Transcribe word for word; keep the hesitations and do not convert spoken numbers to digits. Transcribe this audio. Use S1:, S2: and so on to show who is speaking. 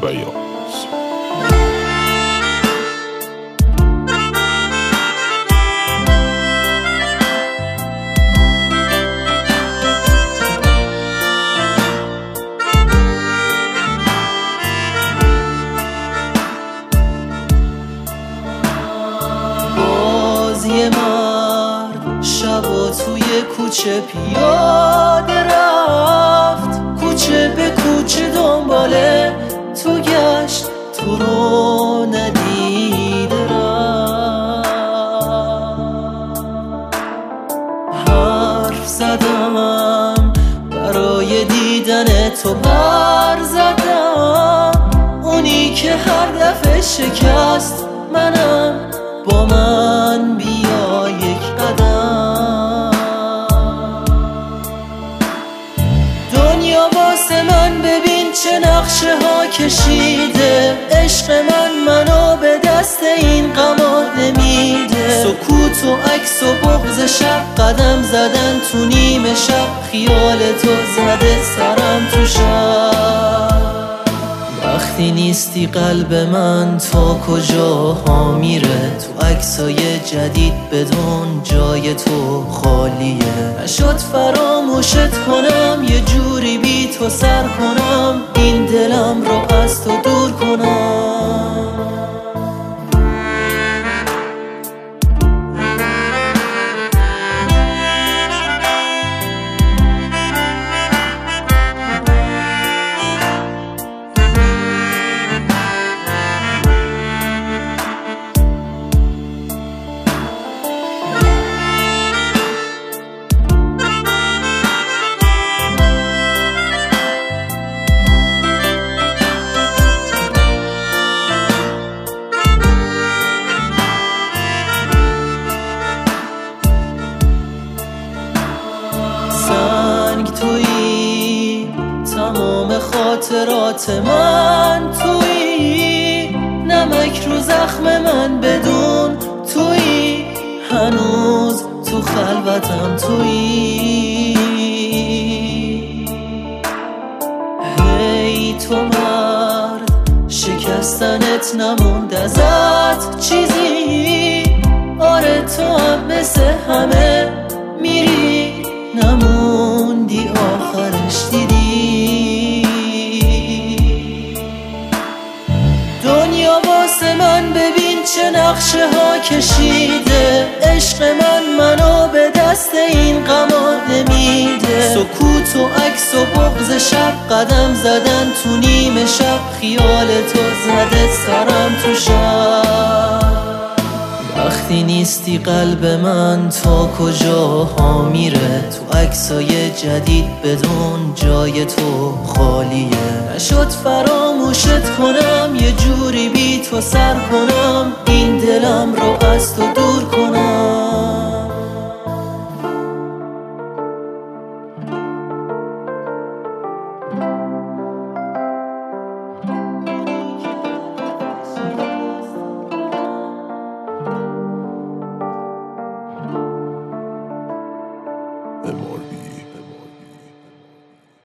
S1: بیاض.
S2: یه مرد شبا توی کوچه پیاده رفت، کوچه به کوچه دنباله تو گشت، تو رو ندیده رفت. حرف زدم برای دیدن تو، بر زدم اونی که هر دفعه شکست منم، با من بیا یک قدم. دنیا واسه من ببین چه نقشه ها کشیده، عشق من منو به دست این غما نمیده. سکوت و عکس و بغض شب، قدم زدن تو نیمه شب، خیال تو زده سرم تو شب. وقتی نیستی قلب من تا کجاها میره، تو عکسای جدید بدون جای تو خالیه. نشد فراموشت کنم، یه جوری بی تو سر کنم، این دلم رو از تو دور کنم. سنگ تویی، تمام خاطرات من تویی، نمک رو زخم من بدون تویی، هنوز تو خلوتم تویی. هی تو مرد، شکستنت نموند ازت چیزی، آره تو هم مثل همه میری، نموندی آخرش دیدی. دنیا واسه من ببین چه نقشه ها کشیده، عشق من منو به دست این غما نمیده. سکوت و عکس و بغض شب، قدم زدن تو نیمه شب، خیال تو زده سرم تو شب. وقتی نیستی قلب من تا کجاها میره، تو عکسای جدید بدون جای تو خالیه. نشد فراموشت کنم، یه جوری بی تو سر کنم، این دلم رو از تو دور کنم.